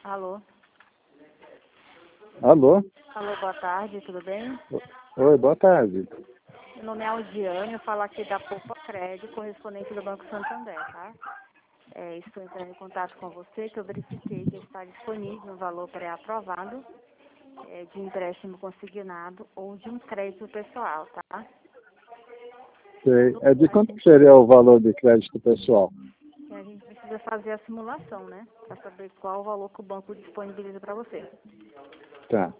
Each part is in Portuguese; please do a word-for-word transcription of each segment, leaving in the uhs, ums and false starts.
Alô? Alô? Alô, boa tarde, tudo bem? Oi, boa tarde. Meu nome é Aldiane, eu falo aqui da Poupa Crédito, correspondente do Banco Santander, tá? É, estou entrando em contato com você, que eu verifiquei que está disponível um valor pré-aprovado é, de empréstimo consignado ou de um crédito pessoal, tá? Sei. É de quanto seria o valor de crédito pessoal? E a gente precisa fazer a simulação, né? Para saber qual o valor que o banco disponibiliza para você. Tá.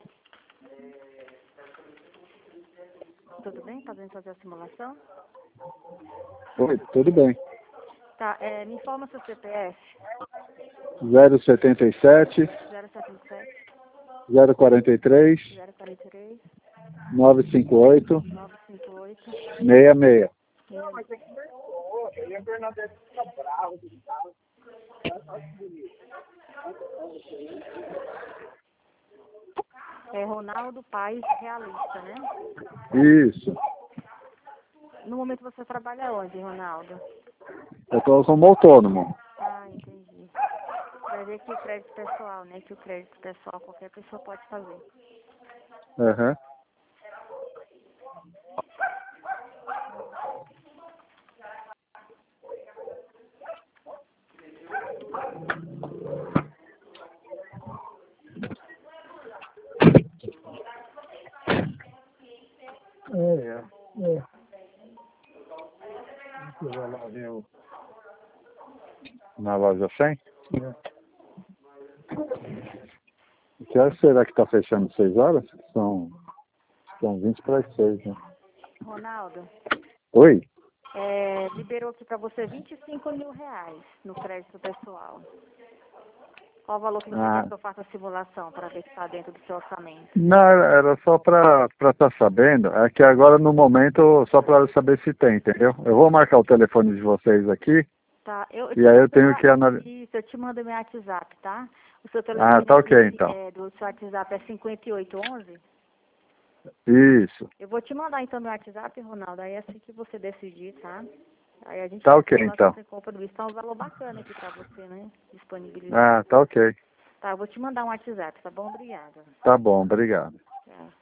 Tudo bem? Podemos fazer a simulação? Oi, tudo bem. Tá, é, me informa seu C P F. zero setenta e sete, zero setenta e sete, zero quarenta e três, zero quarenta e três, novecentos e cinquenta e oito, nove cinco oito, sessenta e seis. é Ronaldo Paes Realista, né? Isso. No momento você trabalha onde, Ronaldo? Eu estou como autônomo. Ah, entendi. Vai ver que o crédito pessoal, né? Que o crédito pessoal qualquer pessoa pode fazer. Aham. É, é. é. Eu vou lá ver o... Na loja cem? É. Que hora será que está fechando? Seis horas? São, são vinte para as seis, né? Ronaldo, Oi? é, liberou aqui para você vinte e cinco mil reais no crédito pessoal. Qual o valor que você Ah, quer que eu faça a simulação para ver se está dentro do seu orçamento? não, era só para estar sabendo. É que agora no momento, só para saber se tem, entendeu? Eu vou marcar o telefone de vocês aqui Tá, eu, eu e te aí eu mando tenho meu, que analisar. isso, eu te mando meu WhatsApp, tá? O seu Ah, telefone tá ok aqui então. é, do seu WhatsApp é cinquenta e oito onze? Isso. Eu vou te mandar então meu WhatsApp, Ronaldo, aí é assim que você decidir, tá? Aí a gente Tá faz ok simulação então. sem compra do isso, tá um valor bacana aqui pra você, né? Disponibilizado. Ah, tá ok. Tá, eu vou te mandar um WhatsApp, tá bom? Obrigada. Tá bom, obrigado. Tchau.